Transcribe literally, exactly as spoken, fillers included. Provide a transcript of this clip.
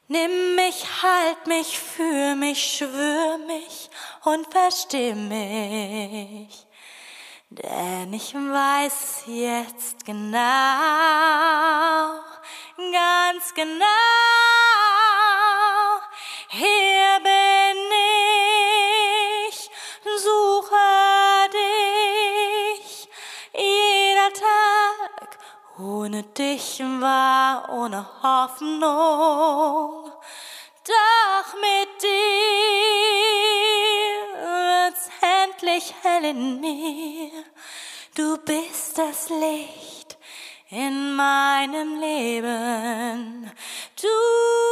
Nimm mich, halt mich, führ mich, schwör mich und versteh mich. Denn ich weiß jetzt genau, ganz genau, hier bin ich, suche dich. Jeder Tag ohne dich war ohne Hoffnung. Doch mit dir wird's endlich hell in mir. Du bist das Licht in meinem Leben. Du